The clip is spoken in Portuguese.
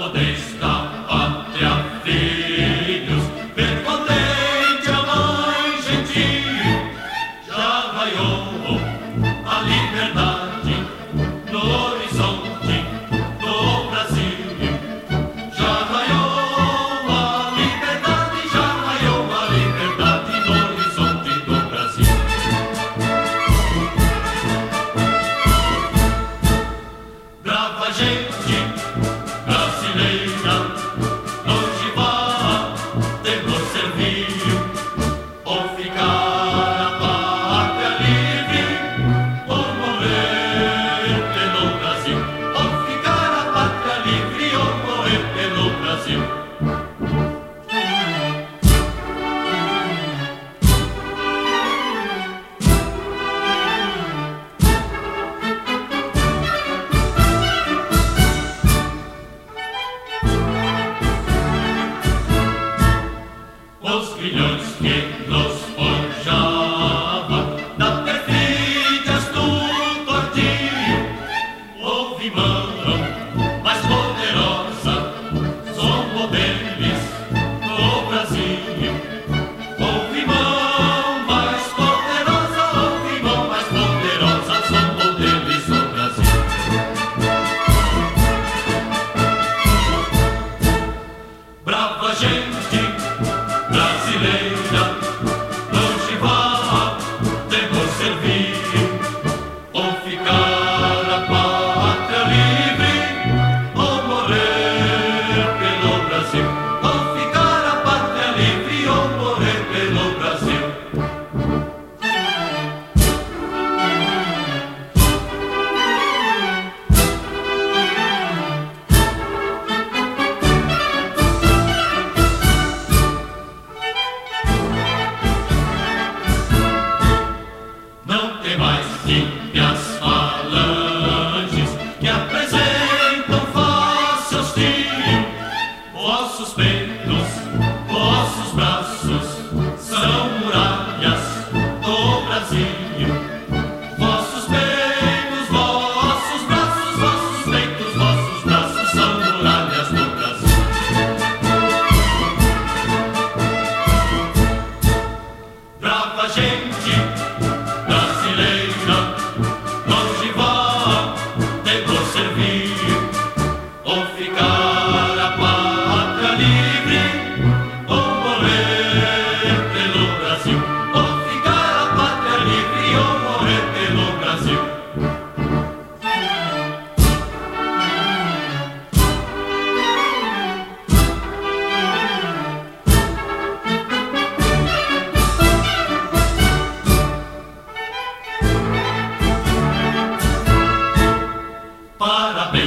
modesta pátria, filhos, ver contente a mãe gentil. Já raiou a liberdade no horizonte do Brasil. Já raiou a liberdade, já raiou a liberdade no horizonte do Brasil. Brava gente brasileira, longe vá, temor servil, ou ficar a pátria livre, ou morrer pelo Brasil, ou ficar a pátria livre, ou morrer pelo Brasil. Os grilhões que nos forjava da perfídia astuto houve mão mais poderosa, somos deles no Brasil. Houve mão mais poderosa, houve mão mais poderosa, somos deles no Brasil. Brava gente brasileira, longe vá, temor servil, ou ficar a pátria livre, ou morrer pelo Brasil, ou ficar a pátria livre, ou morrer pelo Brasil. Não tem mais ímpias falanges que apresentam face hostil. Vossos peitos, vossos braços são muralhas do Brasil. Vossos peitos, vossos braços, vossos peitos, vossos braços são muralhas do Brasil. Brava gente brasileira, longe vá, temor servil, ou ficar a pátria livre, ou morrer pelo Brasil, ou ficar a pátria livre, ou morrer pelo Brasil. Parabéns.